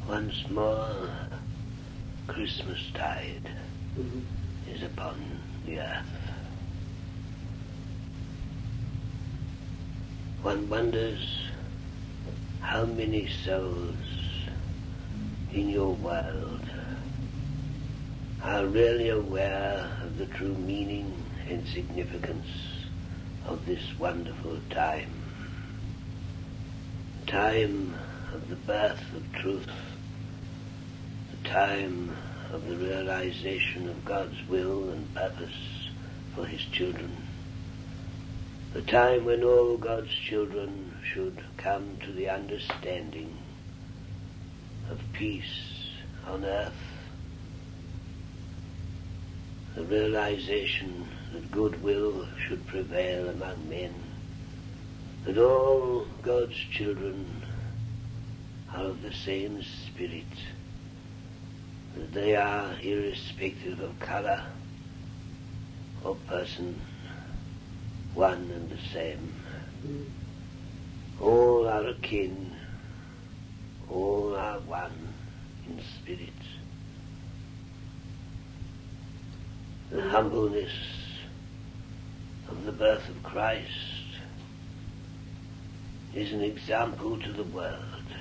Once more, Christmastide is upon the earth. One wonders how many souls in your world are really aware of the true meaning and significance of this wonderful time. The time of the birth of truth, the time of the realization of God's will and purpose for His children, the time when all God's children should come to the understanding of peace on earth, the realization that goodwill should prevail among men, that all God's children are of the same spirit, that they are irrespective of color or person, one and the same. All are akin, all are one in spirit. The humbleness of the birth of Christ is an example to the world.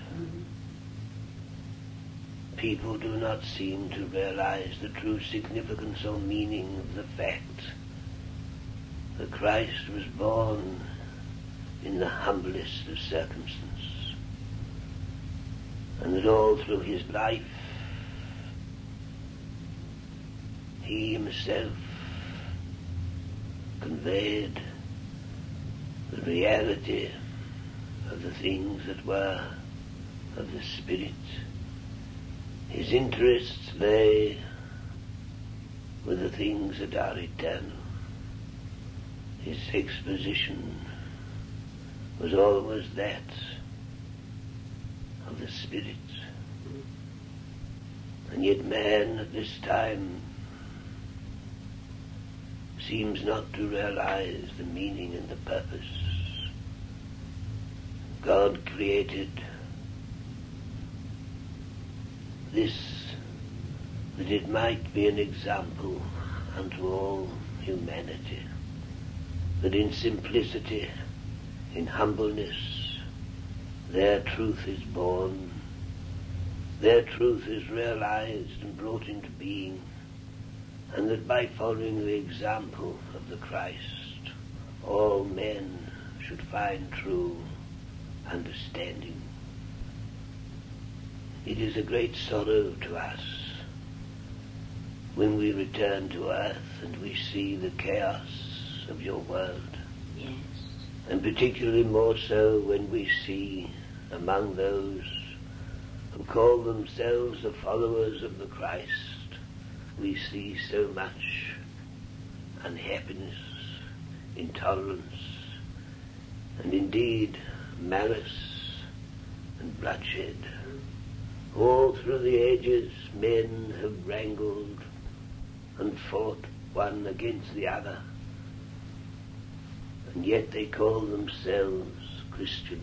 People do not seem to realize the true significance or meaning of the fact that Christ was born in the humblest of circumstances, and that all through his life he himself conveyed the reality of the things that were of the Spirit. His interests lay with the things that are eternal. His exposition was always that of the Spirit. And yet man at this time seems not to realize the meaning and the purpose. God created this that it might be an example unto all humanity, that in simplicity, in humbleness, their truth is born, their truth is realized and brought into being, and that by following the example of the Christ, all men should find true understanding. It is a great sorrow to us when we return to earth and we see the chaos of your world. Yes. And particularly more so when we see among those who call themselves the followers of the Christ, we see so much unhappiness, intolerance, and indeed malice and bloodshed. All through the ages men have wrangled and fought one against the other, and yet they call themselves Christians,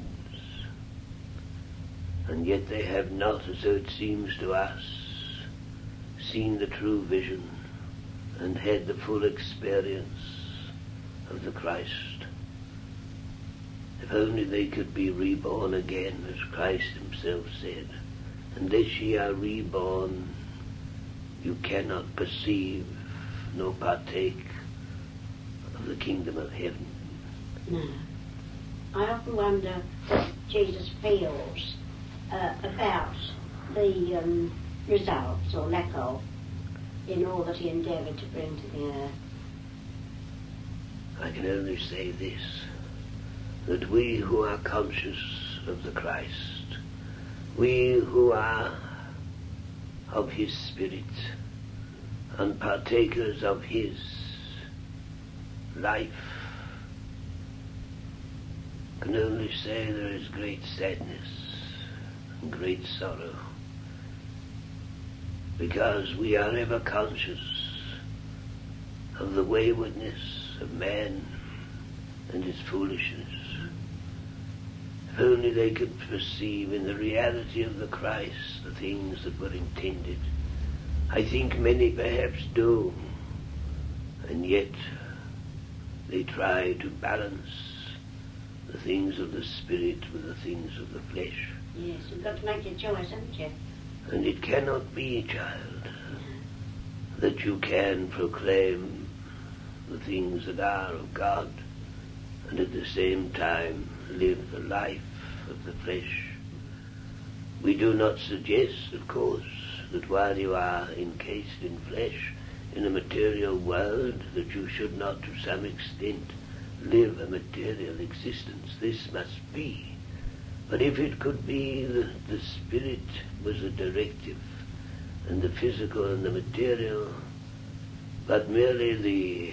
and yet they have not, as though it seems to us, seen the true vision and had the full experience of the Christ. If only they could be reborn again, as Christ himself said, unless ye are reborn, you cannot perceive nor partake of the kingdom of heaven. No. I often wonder what Jesus feels about the results or lack of in all that he endeavoured to bring to the earth. I can only say this, that we who are conscious of the Christ, we who are of his Spirit and partakers of his life, can only say there is great sadness and great sorrow, because we are ever conscious of the waywardness of man and his foolishness. If only they could perceive in the reality of the Christ the things that were intended. I think many perhaps do, and yet they try to balance the things of the Spirit with the things of the flesh. Yes, you've got to make your choice, haven't you? And it cannot be, child, that you can proclaim the things that are of God and at the same time live the life of the flesh. We do not suggest, of course, that while you are encased in flesh, in a material world, that you should not to some extent live a material existence. This must be. But if it could be that the Spirit was a directive, and the physical and the material, but merely the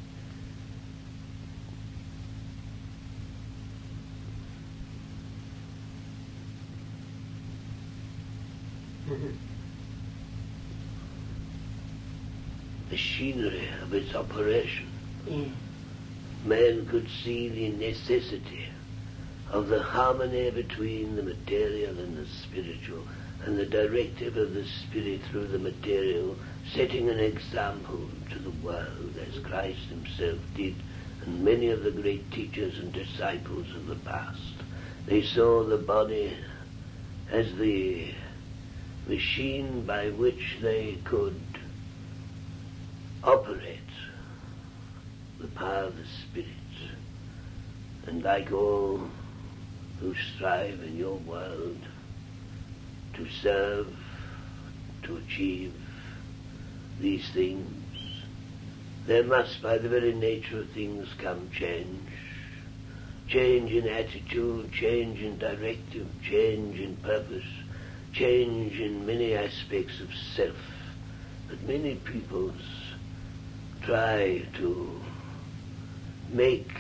machinery of its operation, man could see the necessity of the harmony between the material and the spiritual, and the directive of the Spirit through the material, setting an example to the world as Christ himself did, and many of the great teachers and disciples of the past. They saw the body as the machine by which they could operate the power of the Spirit. And like all who strive in your world to serve, to achieve these things, there must, by the very nature of things, come change. Change in attitude, change in directive, change in purpose, change in many aspects of self. But many peoples try to make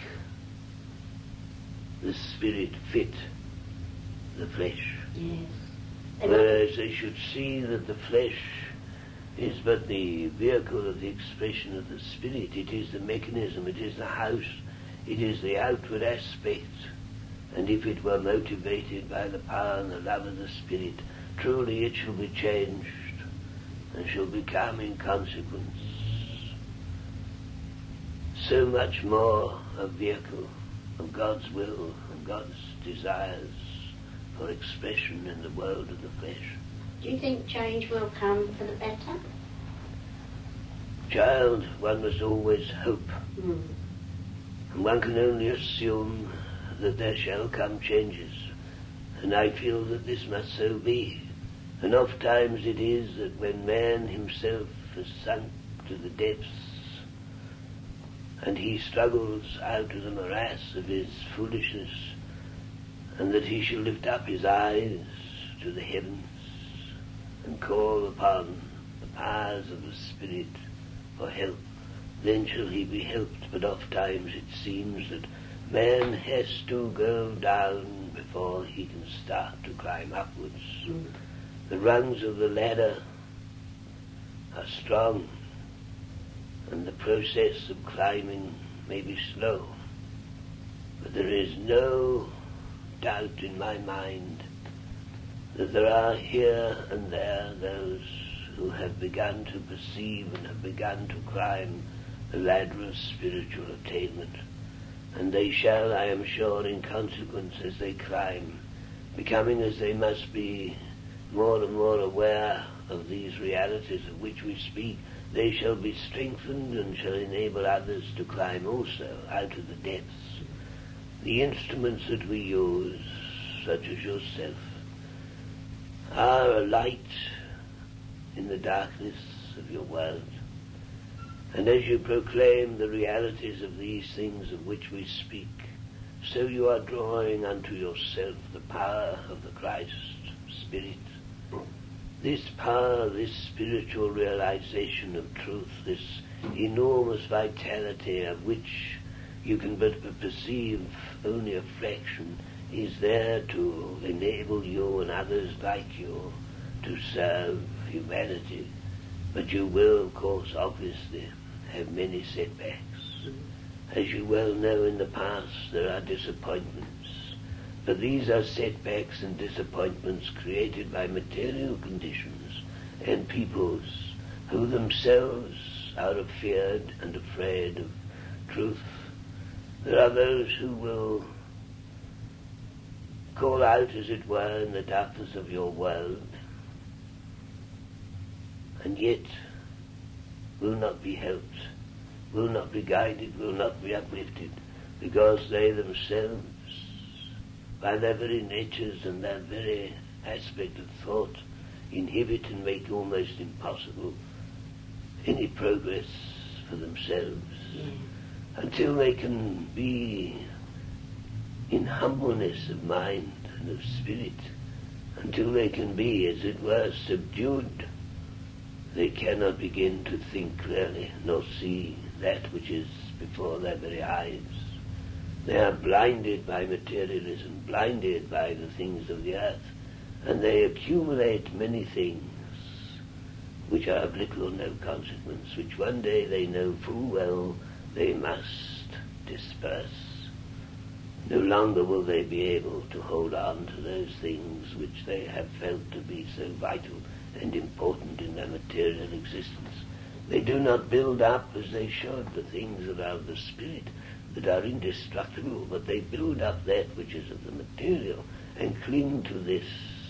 the Spirit fit the flesh. Yes. Whereas they should see that the flesh is but the vehicle of the expression of the Spirit. It is the mechanism, it is the house, it is the outward aspect. And if it were motivated by the power and the love of the Spirit, truly it shall be changed and shall become in consequence so much more a vehicle of God's will and God's desires for expression in the world of the flesh. Do you think change will come for the better? Child, one must always hope. And one can only assume that there shall come changes. And I feel that this must so be. And oft times it is that when man himself has sunk to the depths and he struggles out of the morass of his foolishness, and that he shall lift up his eyes to the heavens and call upon the powers of the Spirit for help, then shall he be helped. But oft times it seems that man has to go down before he can start to climb upwards. The rungs of the ladder are strong, and the process of climbing may be slow, but there is no doubt in my mind that there are here and there those who have begun to perceive and have begun to climb the ladder of spiritual attainment, and they shall, I am sure, in consequence as they climb, becoming as they must be more and more aware of these realities of which we speak, they shall be strengthened and shall enable others to climb also out of the depths. The instruments that we use, such as yourself, are a light in the darkness of your world. And as you proclaim the realities of these things of which we speak, so you are drawing unto yourself the power of the Christ Spirit. This power, this spiritual realization of truth, this enormous vitality of which you can but perceive only a fraction, is there to enable you and others like you to serve humanity. But you will, of course, obviously have many setbacks. As you well know, in the past there are disappointments, But these are setbacks and disappointments created by material conditions and peoples who themselves are afeared and afraid of truth. There are those who will call out, as it were, in the darkness of your world, and yet will not be helped, will not be guided, will not be uplifted, because they themselves, by their very natures and their very aspect of thought, inhibit and make almost impossible any progress for themselves, until they can be in humbleness of mind and of spirit, until they can be, as it were, subdued. They cannot begin to think clearly, nor see that which is before their very eyes. They are blinded by materialism, blinded by the things of the earth, and they accumulate many things which are of little or no consequence, which one day they know full well they must disperse. No longer will they be able to hold on to those things which they have felt to be so vital and important in their material existence. They do not build up as they should the things that are of the spirit, that are indestructible, but they build up that which is of the material and cling to this.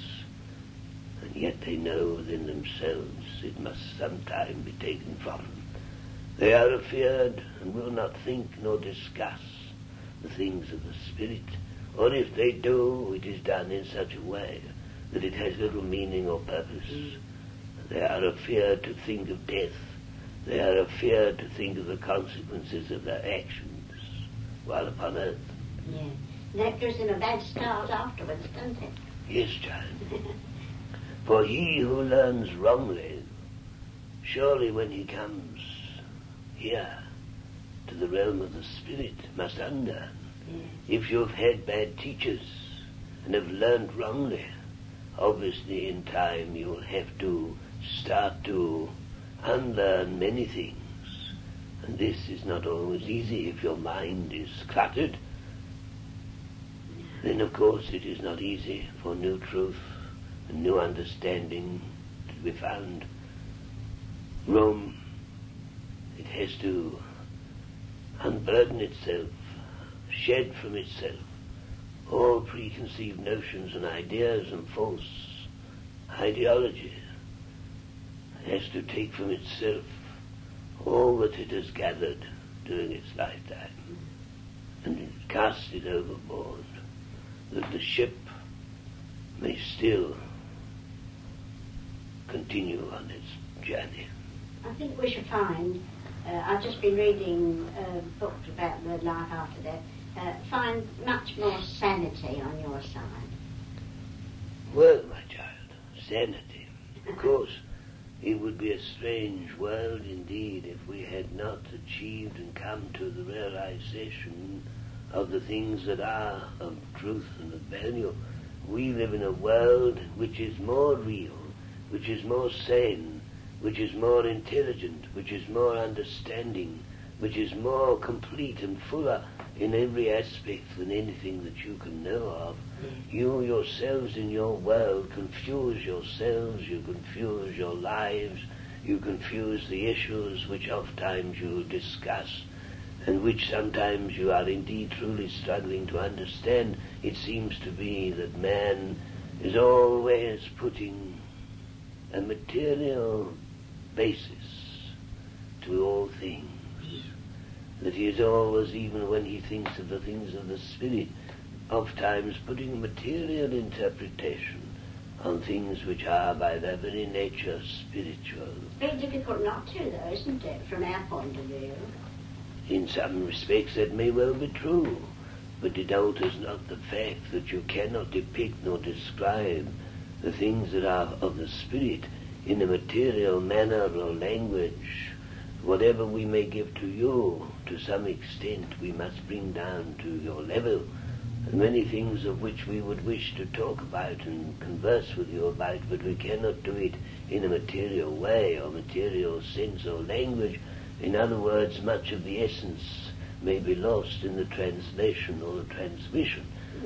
And yet they know within themselves it must sometime be taken from them. They are afeared and will not think nor discuss the things of the spirit, or if they do, it is done in such a way that it has little meaning or purpose. They are afeared to think of death. They are afeared to think of the consequences of their actions while upon earth. Yeah. That gives them a bad start afterwards, doesn't it? Yes, child. For he who learns wrongly, surely when he comes here to the realm of the spirit, must unlearn. If you've had bad teachers and have learned wrongly, obviously in time you will have to start to unlearn many things. And this is not always easy. If your mind is cluttered, then of course it is not easy for new truth and new understanding to be found. Rome, it has to unburden itself, shed from itself all preconceived notions and ideas and false ideology. It has to take from itself all that it has gathered during its lifetime and cast it overboard, that the ship may still continue on its journey. I think we should find, I've just been reading a book about the life after death, find much more sanity on your side. Well, my child, sanity. Of course, it would be a strange world indeed if we had not achieved and come to the realization of the things that are of truth and of value. We live in a world which is more real, which is more sane, which is more intelligent, which is more understanding, which is more complete and fuller in every aspect than anything that you can know of. You yourselves in your world confuse yourselves, you confuse your lives, you confuse the issues which oftentimes you discuss and which sometimes you are indeed truly struggling to understand. It seems to be that man is always putting a material basis to all things, that he is always, even when he thinks of the things of the spirit, oftentimes putting a material interpretation on things which are by their very nature spiritual. Very difficult not to, though, isn't it, from our point of view? In some respects that may well be true, but it alters not the fact that you cannot depict nor describe the things that are of the spirit in a material manner or language. Whatever we may give to you, to some extent we must bring down to your level, and many things of which we would wish to talk about and converse with you about, but we cannot do it in a material way or material sense or language. In other words, much of the essence may be lost in the translation or the transmission. But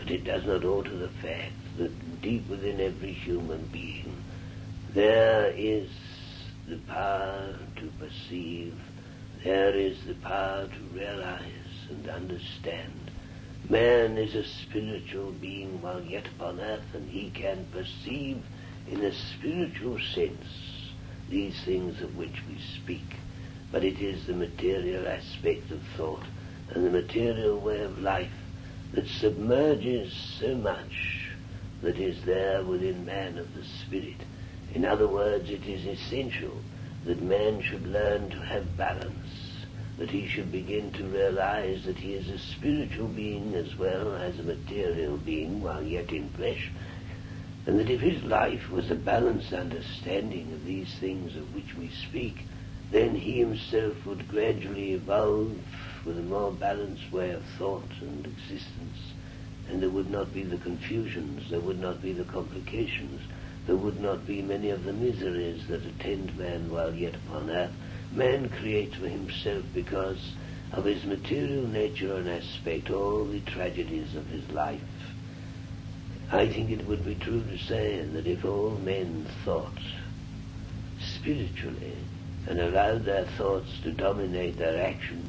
but it does not alter the fact that deep within every human being there is the power to perceive, there is the power to realize and understand. Man is a spiritual being while yet upon earth, and he can perceive in a spiritual sense these things of which we speak. But it is the material aspect of thought and the material way of life that submerges so much that is there within man of the spirit. In other words, it is essential that man should learn to have balance, that he should begin to realize that he is a spiritual being as well as a material being while yet in flesh, and that if his life was a balanced understanding of these things of which we speak, then he himself would gradually evolve with a more balanced way of thought and existence, and there would not be the confusions, there would not be the complications, there would not be many of the miseries that attend man while yet upon earth. Man creates for himself, because of his material nature and aspect, all the tragedies of his life. I think it would be true to say that if all men thought spiritually and allowed their thoughts to dominate their actions,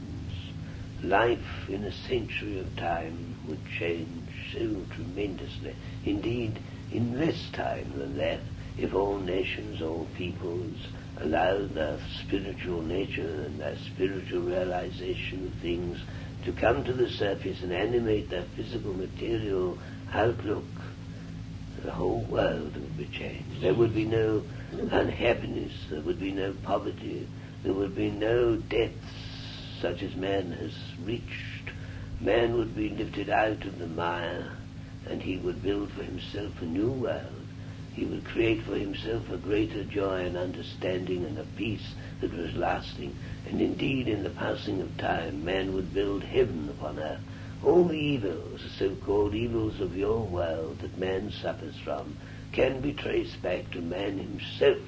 life in a century of time would change so tremendously. Indeed, in less time than that, if all nations, all peoples allowed their spiritual nature and their spiritual realization of things to come to the surface and animate their physical material outlook, the whole world would be changed. There would be no unhappiness, there would be no poverty, there would be no depths such as man has reached. Man would be lifted out of the mire, and he would build for himself a new world. He would create for himself a greater joy and understanding and a peace that was lasting. And indeed, in the passing of time, man would build heaven upon earth. All the evils, the so-called evils of your world that man suffers from, can be traced back to man himself.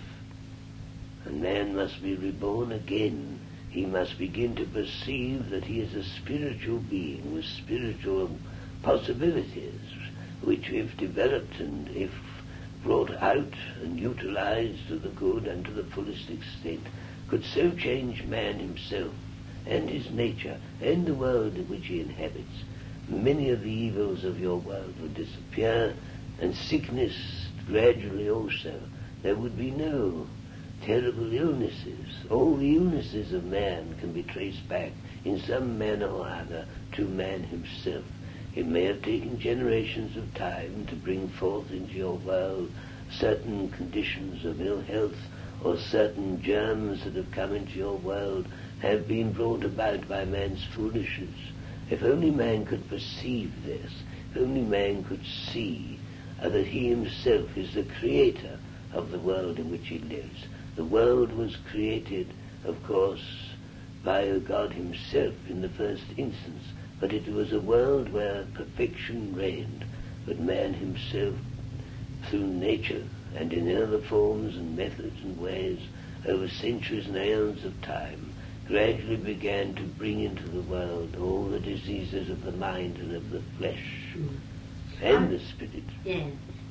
And man must be reborn again. He must begin to perceive that he is a spiritual being with spiritual possibilities, which if developed and if brought out and utilized to the good and to the fullest extent, could so change man himself and his nature and the world in which he inhabits. Many of the evils of your world would disappear, and sickness gradually also. There would be no terrible illnesses. All the illnesses of man can be traced back in some manner or other to man himself. It may have taken generations of time to bring forth into your world certain conditions of ill health, or certain germs that have come into your world have been brought about by man's foolishness. If only man could perceive this, if only man could see that he himself is the creator of the world in which he lives. The world was created, of course, by God himself in the first instance, but it was a world where perfection reigned. But man himself, through nature and in other forms and methods and ways, over centuries and aeons of time, gradually began to bring into the world all the diseases of the mind and of the flesh and the spirit. Yeah.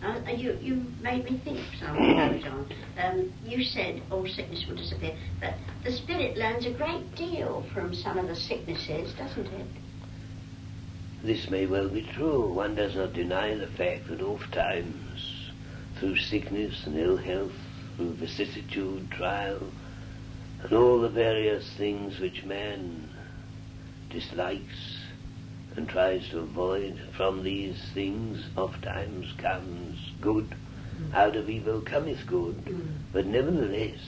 You made me think of something, John. You said all sickness will disappear, but the spirit learns a great deal from some of the sicknesses, doesn't it? This may well be true. One does not deny the fact that oft times, through sickness and ill health, through vicissitude, trial, and all the various things which man dislikes and tries to avoid, from these things oft times comes good. Out of evil cometh good. But nevertheless,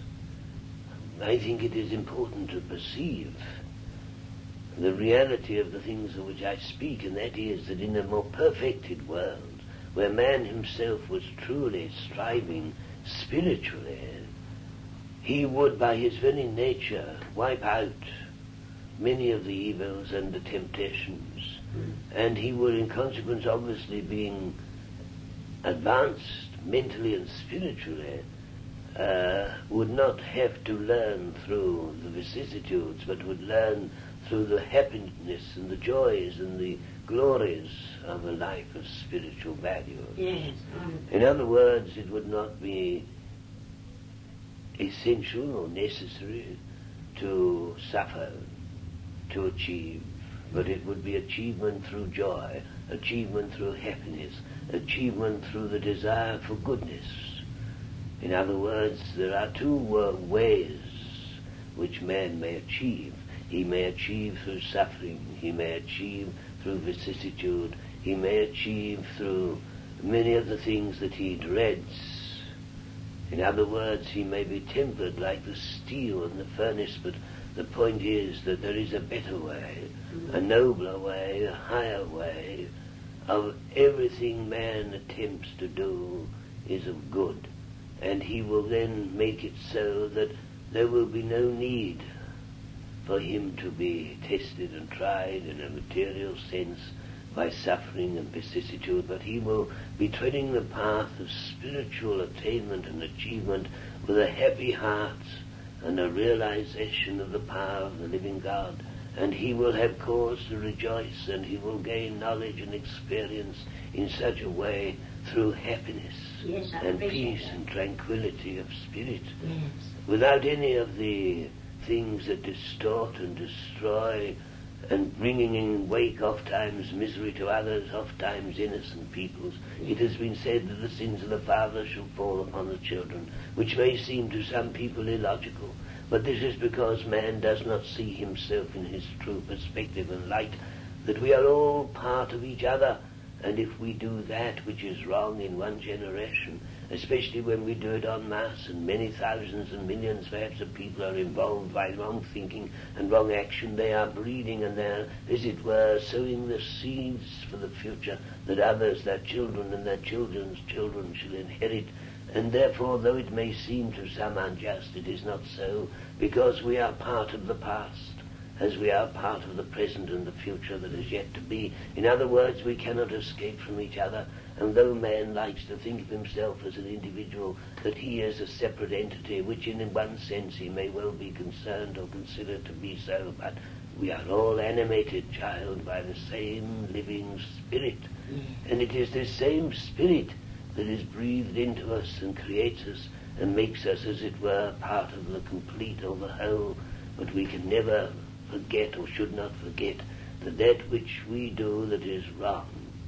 I think it is important to perceive the reality of the things of which I speak, and that is that in a more perfected world, where man himself was truly striving spiritually, he would by his very nature wipe out many of the evils and the temptations, and he would in consequence, obviously being advanced mentally and spiritually, would not have to learn through the vicissitudes, but would learn through the happiness and the joys and the glories of a life of spiritual value. Yes. In other words, it would not be essential or necessary to suffer to achieve, but it would be achievement through joy, achievement through happiness, achievement through the desire for goodness. In other words, there are two ways which man may achieve. He may achieve through suffering, he may achieve through vicissitude, he may achieve through many of the things that he dreads. In other words, he may be tempered like the steel in the furnace, but the point is that there is a better way, a nobler way, a higher way. Of everything man attempts to do is of good, and he will then make it so that there will be no need for him to be tested and tried in a material sense by suffering and vicissitude, but he will be treading the path of spiritual attainment and achievement with a happy heart and a realization of the power of the living God. And he will have cause to rejoice, and he will gain knowledge and experience in such a way through happiness and peace and tranquility of spirit, without any of the things that distort and destroy and bringing in wake oft times misery to others, oft times innocent peoples. It has been said that the sins of the father shall fall upon the children, which may seem to some people illogical, but this is because man does not see himself in his true perspective and light, that we are all part of each other, and if we do that which is wrong in one generation, especially when we do it en masse, and many thousands and millions perhaps of people are involved by wrong thinking and wrong action, they are breeding and they are, as it were, sowing the seeds for the future that others, their children and their children's children, shall inherit. And therefore, though it may seem to some unjust, it is not so, because we are part of the past, as we are part of the present and the future that is yet to be. In other words, we cannot escape from each other, and though man likes to think of himself as an individual, that he is a separate entity, which in one sense he may well be concerned or considered to be so, but we are all animated, child, by the same living spirit. And it is this same spirit that is breathed into us and creates us and makes us, as it were, part of the complete or the whole. But we can never forget, or should not forget, that that which we do that is wrong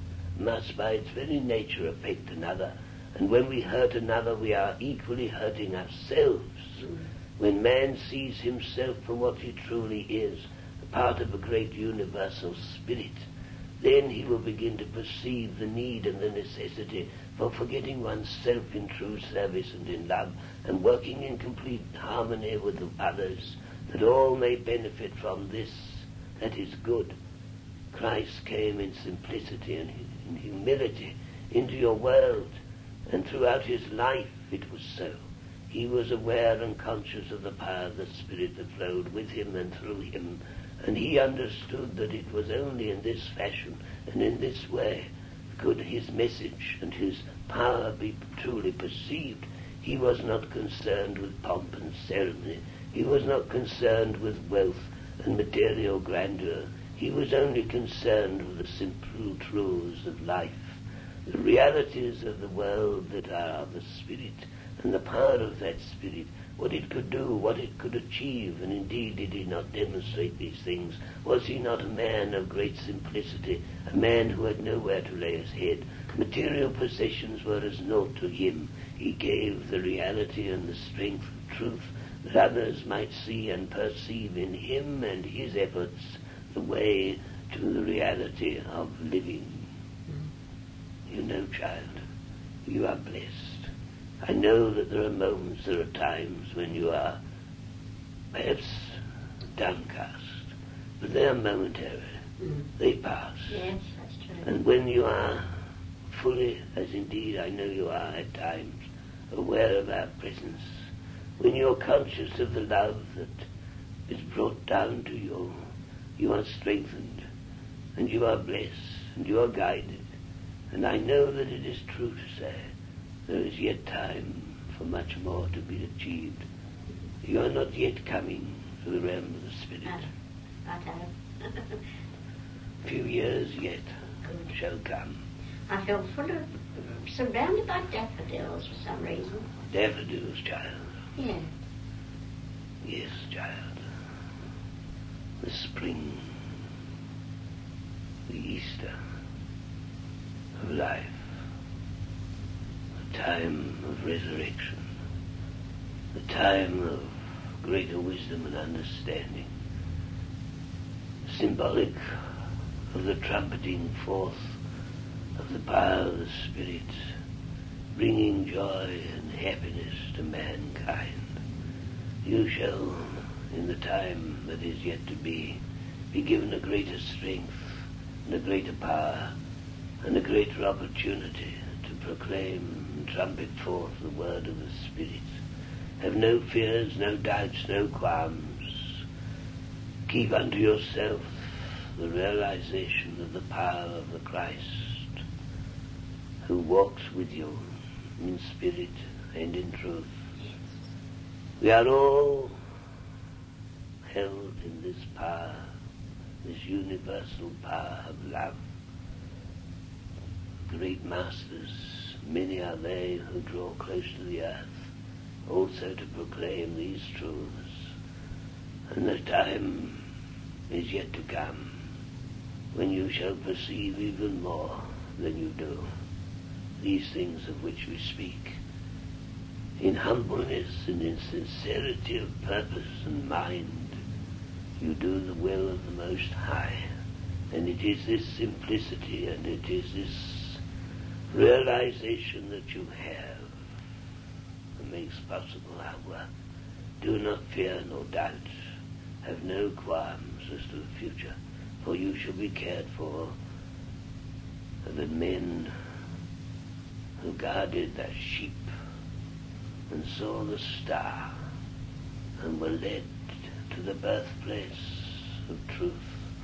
must by its very nature affect another. And when we hurt another, we are equally hurting ourselves. When man sees himself for what he truly is, a part of a great universal spirit, then he will begin to perceive the need and the necessity for forgetting oneself in true service and in love, and working in complete harmony with the others, that all may benefit from this that is good. Christ came in simplicity and in humility into your world, and throughout his life it was so. He was aware and conscious of the power of the Spirit that flowed with him and through him, and he understood that it was only in this fashion and in this way could his message and his power be truly perceived. He was not concerned with pomp and ceremony. He was not concerned with wealth and material grandeur. He was only concerned with the simple truths of life, the realities of the world that are of the Spirit, and the power of that Spirit, what it could do, what it could achieve. And indeed, did he not demonstrate these things? Was he not a man of great simplicity, a man who had nowhere to lay his head? Material possessions were as naught to him. He gave the reality and the strength of truth, that others might see and perceive in him and his efforts the way to the reality of living. You know, child, you are blessed. I know that there are moments, there are times when you are perhaps downcast, but they are momentary. They pass. Yes, that's true. And when you are fully, as indeed I know you are at times, aware of our presence, when you're conscious of the love that is brought down to you, you are strengthened, and you are blessed, and you are guided. And I know that it is true to say there is yet time for much more to be achieved. You are not yet coming to the realm of the Spirit. Few years yet shall come. I feel full of, surrounded by daffodils for some reason. Daffodils, child. Yeah. Yes, child. The spring, the Easter of life, the time of resurrection, the time of greater wisdom and understanding, symbolic of the trumpeting forth of the power of the Spirit, bringing joy and happiness to mankind. You shall, in the time that is yet to be given a greater strength and a greater power and a greater opportunity to proclaim and trumpet forth the word of the Spirit. Have no fears, no doubts, no qualms. Keep unto yourself the realization of the power of the Christ who walks with you in spirit and in truth. We are all held in this power, this universal power of love. Great masters, many are they who draw close to the earth, also to proclaim these truths. And the time is yet to come when you shall perceive even more than you do these things of which we speak. In humbleness and in sincerity of purpose and mind, you do the will of the Most High. And it is this simplicity and it is this realization that you have that makes possible our work. Do not fear nor doubt. Have no qualms as to the future, for you shall be cared for. The men who guarded the sheep and saw the star and were led to the birthplace of truth,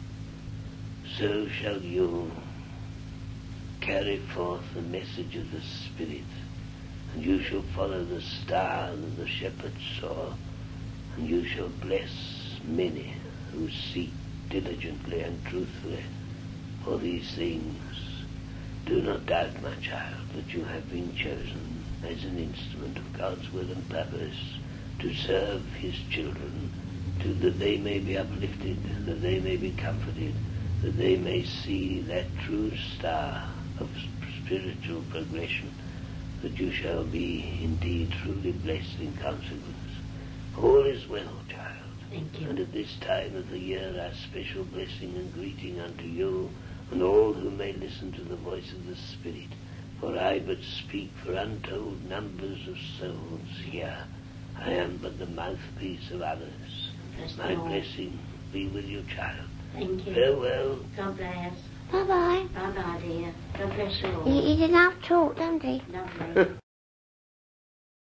so shall you carry forth the message of the Spirit, and you shall follow the star that the shepherd saw, and you shall bless many who seek diligently and truthfully for these things. Do not doubt, my child, that you have been chosen as an instrument of God's will and purpose to serve His children, that they may be uplifted, that they may be comforted, that they may see that true star of spiritual progression, that you shall be indeed truly blessed in consequence. All is well, child. Thank you. And at this time of the year, our special blessing and greeting unto you and all who may listen to the voice of the Spirit. For I but speak for untold numbers of souls here. I am but the mouthpiece of others. My blessing be with you, child. Thank you. Farewell. God bless. Bye-bye. Bye-bye, dear. God bless you all. He did enough talk, don't he? Lovely.